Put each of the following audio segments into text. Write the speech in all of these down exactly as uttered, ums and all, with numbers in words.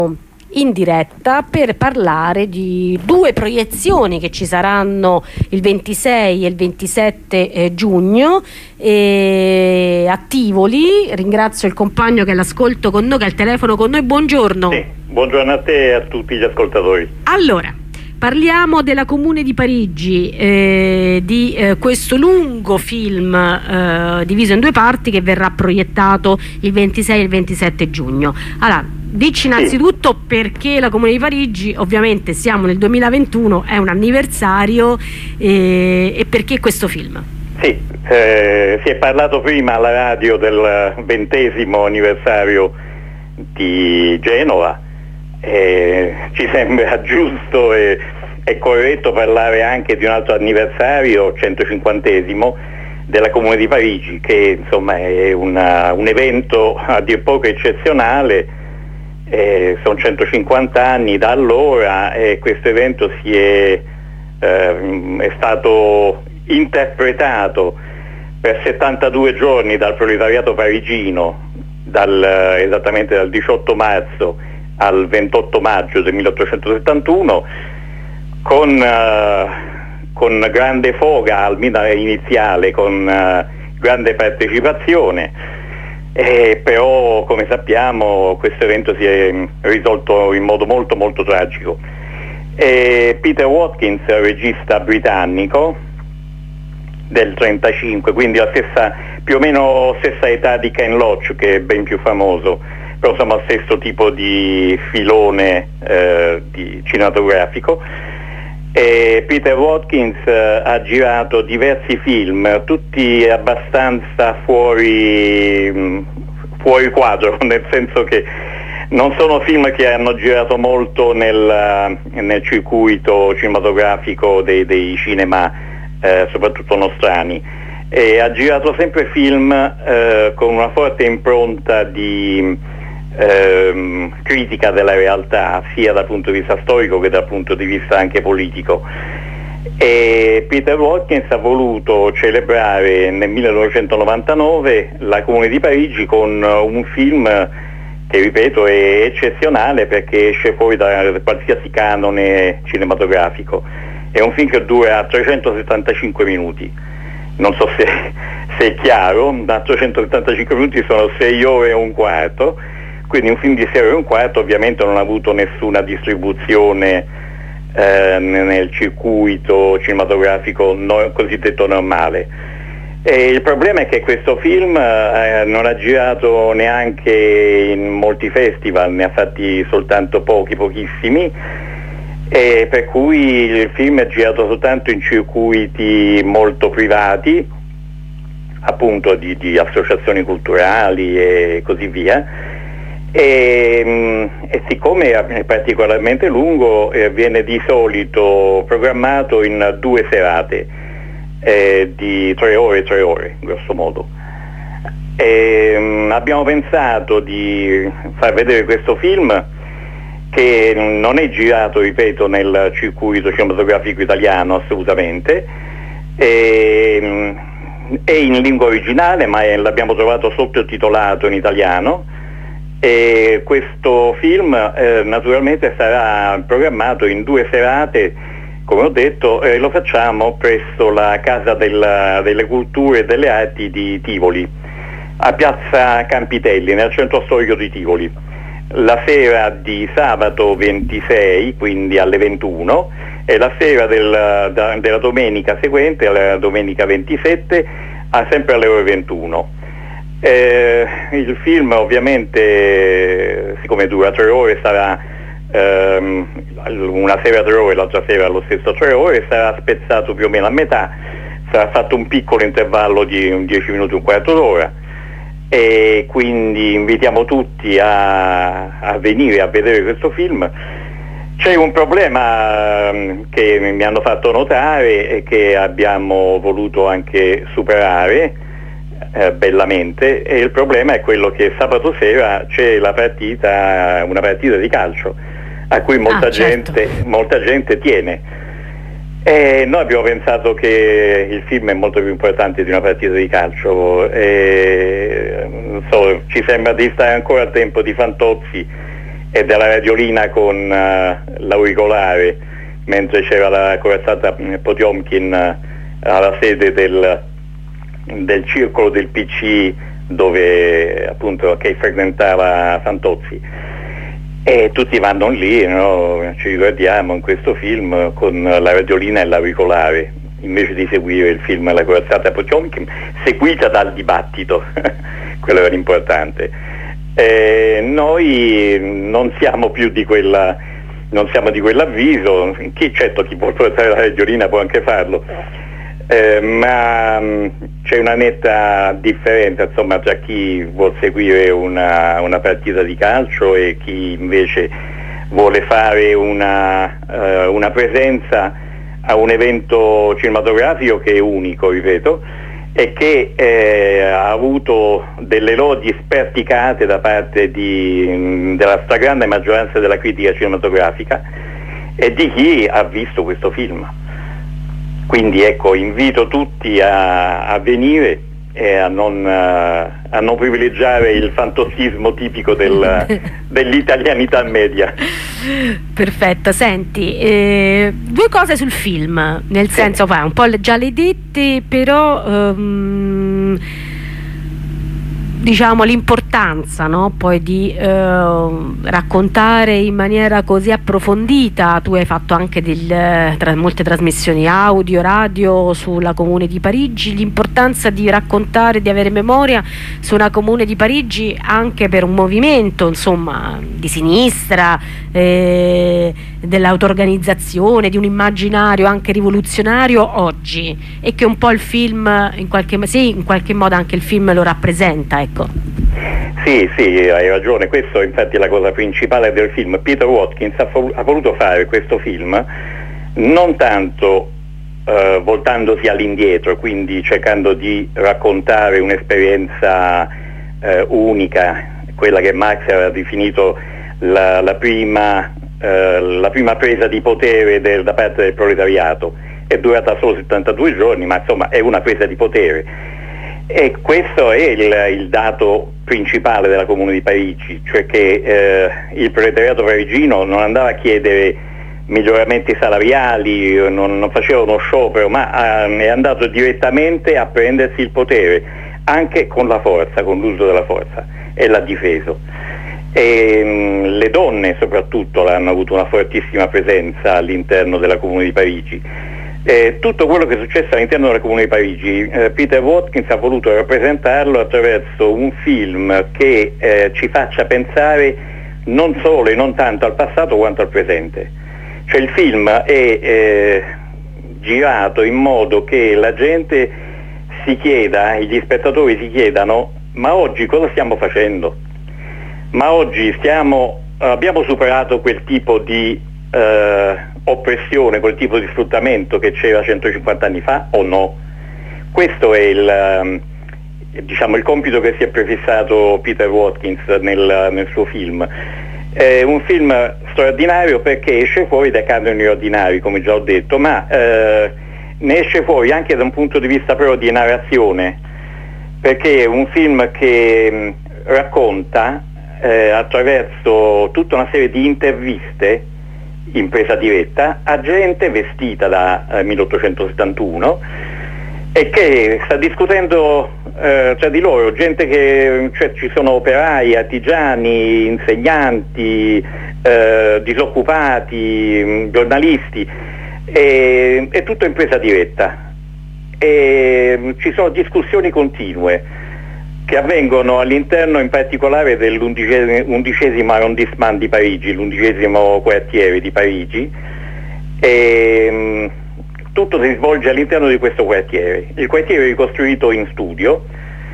in diretta per parlare di due proiezioni che ci saranno il ventisei e il ventisette eh, giugno eh, a Tivoli. Ringrazio il compagno che è all'ascolto con noi, che è al telefono con noi. Buongiorno. Sì, buongiorno a te e a tutti gli ascoltatori. Allora, parliamo della Comune di Parigi, eh, di eh, questo lungo film eh, diviso in due parti che verrà proiettato il ventisei e il ventisette giugno. Allora, dici innanzitutto sì. Perché la Comune di Parigi, ovviamente siamo nel duemilaventuno, è un anniversario, eh, e perché questo film? Sì, eh, si è parlato prima alla radio del ventesimo anniversario di Genova. Eh, ci sembra giusto e, e corretto parlare anche di un altro anniversario, centocinquantesimo, della Comune di Parigi, che insomma è una, un evento a dir poco eccezionale. Eh, sono centocinquanta anni da allora e questo evento si è, eh, è stato interpretato per settantadue giorni dal proletariato parigino, dal, esattamente dal diciotto marzo al ventotto maggio del milleottocentosettantuno, con, uh, con grande foga, almeno iniziale, con uh, grande partecipazione, eh, però come sappiamo questo evento si è risolto in modo molto molto tragico. E Peter Watkins, regista britannico del trentacinque, quindi la stessa, più o meno stessa età di Ken Loach, che è ben più famoso, però insomma stesso tipo di filone eh, di cinematografico. E Peter Watkins eh, ha girato diversi film, tutti abbastanza fuori, mh, fuori quadro, nel senso che non sono film che hanno girato molto nel, nel circuito cinematografico dei, dei cinema, eh, soprattutto nostrani. E ha girato sempre film eh, con una forte impronta di Ehm, critica della realtà, sia dal punto di vista storico che dal punto di vista anche politico. E Peter Watkins ha voluto celebrare nel millenovecentonovantanove la Comune di Parigi con un film che, ripeto, è eccezionale perché esce fuori da qualsiasi canone cinematografico. È un film che dura trecentosettantacinque minuti, non so se, se è chiaro, da trecentosettantacinque minuti sono sei ore e un quarto. Quindi un film di sei ore e un quarto ovviamente non ha avuto nessuna distribuzione eh, nel circuito cinematografico no, cosiddetto normale. E il problema è che questo film eh, non ha girato neanche in molti festival, ne ha fatti soltanto pochi, pochissimi, e per cui il film è girato soltanto in circuiti molto privati, appunto di, di associazioni culturali e così via. E, e siccome è particolarmente lungo, eh, viene di solito programmato in due serate eh, di tre ore, tre ore, grosso modo. E, um, abbiamo pensato di far vedere questo film che non è girato, ripeto, nel circuito cinematografico italiano assolutamente, e, um, è in lingua originale, ma è, l'abbiamo trovato sottotitolato in italiano. E questo film eh, naturalmente sarà programmato in due serate, come ho detto, e eh, lo facciamo presso la Casa della, delle Culture e delle Arti di Tivoli, a Piazza Campitelli, nel centro storico di Tivoli, la sera di sabato ventisei, quindi alle ventuno, e la sera del, da, della domenica seguente, la domenica ventisette, a, sempre alle ore ventuno. Eh, il film ovviamente, siccome dura tre ore, sarà ehm, una sera tre ore, l'altra sera lo stesso tre ore, sarà spezzato più o meno a metà, sarà fatto un piccolo intervallo di un dieci minuti, un quarto d'ora, e quindi invitiamo tutti a, a venire a vedere questo film. C'è un problema ehm, che mi hanno fatto notare e che abbiamo voluto anche superare Eh, bellamente, e il problema è quello che sabato sera c'è la partita, una partita di calcio a cui molta, ah, gente, certo. molta gente tiene, e noi abbiamo pensato che il film è molto più importante di una partita di calcio, e, non so, ci sembra di stare ancora a tempo di Fantozzi e della radiolina con uh, l'auricolare, mentre c'era la corazzata Potiomkin uh, alla sede del, del circolo del P C, dove appunto che frequentava Fantozzi, e tutti vanno lì, no? Ci ricordiamo in questo film con la radiolina e l'auricolare, invece di seguire il film La corazzata Potiomkin, seguita dal dibattito. Quello era l'importante. Eh, noi non siamo più di quella, non siamo di quell'avviso. Chi, certo, chi può portare la radiolina può anche farlo, eh, ma mh, c'è una netta differenza, insomma, tra chi vuol seguire una, una partita di calcio e chi invece vuole fare una, uh, una presenza a un evento cinematografico che è unico, ripeto, e che eh, ha avuto delle lodi sperticate da parte di, della stragrande maggioranza della critica cinematografica e di chi ha visto questo film. Quindi ecco, invito tutti a, a venire e a non, a non privilegiare il fantossismo tipico del, dell'italianità media. Perfetto, senti, eh, due cose sul film, nel sì. senso, va, un po' già le dette, però ehm, diciamo l'importanza, no? Poi di eh, raccontare in maniera così approfondita. Tu hai fatto anche del, tra, molte trasmissioni audio, radio sulla Comune di Parigi, l'importanza di raccontare, di avere memoria su una Comune di Parigi anche per un movimento, insomma, di sinistra, eh, dell'auto-organizzazione, di un immaginario anche rivoluzionario oggi, e che un po' il film in qualche, sì, in qualche modo anche il film lo rappresenta, ecco. Sì, sì, hai ragione, questo infatti è la cosa principale del film. Peter Watkins ha, ha voluto fare questo film non tanto eh, voltandosi all'indietro, quindi cercando di raccontare un'esperienza eh, unica, quella che Marx aveva definito la, la, prima, eh, la prima presa di potere del, da parte del proletariato. È durata solo settantadue giorni, ma insomma è una presa di potere. E questo è il, il dato principale della Comune di Parigi, cioè che eh, il proletariato parigino non andava a chiedere miglioramenti salariali, non, non faceva uno sciopero, ma eh, è andato direttamente a prendersi il potere, anche con la forza, con l'uso della forza, e l'ha difeso. E mh, le donne soprattutto hanno avuto una fortissima presenza all'interno della Comune di Parigi. Eh, tutto quello che è successo all'interno della Comune di Parigi, eh, Peter Watkins ha voluto rappresentarlo attraverso un film che eh, ci faccia pensare non solo e non tanto al passato quanto al presente. Cioè il film è eh, girato in modo che la gente si chieda, gli spettatori si chiedano: ma oggi cosa stiamo facendo? Ma oggi stiamo, abbiamo superato quel tipo di eh, oppressione, quel tipo di sfruttamento che c'era centocinquanta anni fa o no? Questo è il, diciamo, il compito che si è prefissato Peter Watkins nel, nel suo film. È un film straordinario perché esce fuori dai canoni ordinari, come già ho detto, ma eh, ne esce fuori anche da un punto di vista proprio di narrazione, perché è un film che mh, racconta eh, attraverso tutta una serie di interviste in presa diretta a gente vestita da eh, milleottocentosettantuno e che sta discutendo eh, tra di loro, gente che, cioè, ci sono operai, artigiani, insegnanti, eh, disoccupati, giornalisti, e, è tutto in presa diretta e ci sono discussioni continue che avvengono all'interno in particolare dell'undicesimo arrondissement di Parigi, l'undicesimo quartiere di Parigi, e mh, tutto si svolge all'interno di questo quartiere. Il quartiere è ricostruito in studio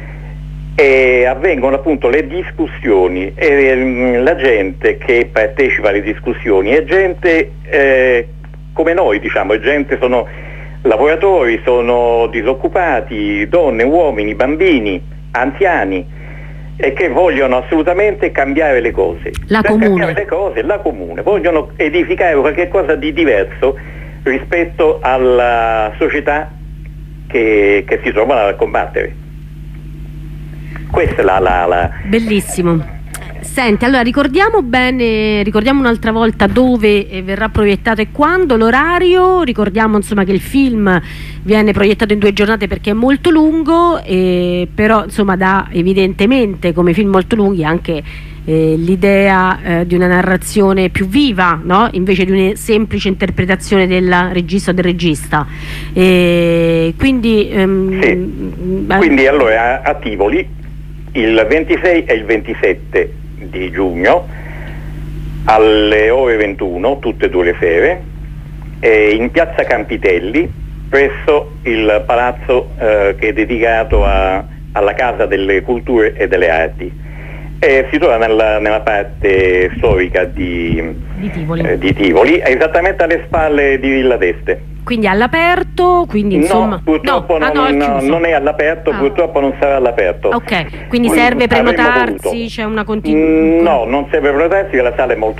e avvengono appunto le discussioni e mh, la gente che partecipa alle discussioni è gente eh, come noi, diciamo, è gente, sono lavoratori, sono disoccupati, donne, uomini, bambini, anziani, e che vogliono assolutamente cambiare le cose. La per comune. cambiare le cose, la comune, vogliono edificare qualche cosa di diverso rispetto alla società che, che si trovano a combattere. Questa è la, la, la... Bellissimo. Senti, allora ricordiamo bene, ricordiamo un'altra volta dove eh, verrà proiettato e quando, l'orario, ricordiamo insomma che il film viene proiettato in due giornate perché è molto lungo, eh, però insomma dà evidentemente come film molto lunghi anche eh, l'idea eh, di una narrazione più viva, no? Invece di una semplice interpretazione del regista o del regista. E quindi, ehm, sì. quindi allora a Tivoli il ventisei e il ventisette di giugno alle ore ventuno, tutte e due le sere, e in piazza Campitelli presso il palazzo eh, che è dedicato a, alla Casa delle Culture e delle Arti. E si trova nella, nella parte storica di, di, Tivoli. Eh, di Tivoli, esattamente alle spalle di Villa d'Este. Quindi all'aperto, quindi insomma... No, purtroppo no, non, ah, no, non è all'aperto, ah. purtroppo non sarà all'aperto. Ok, quindi serve prenotarsi, c'è una continuità? No, non serve prenotarsi, la sala è molto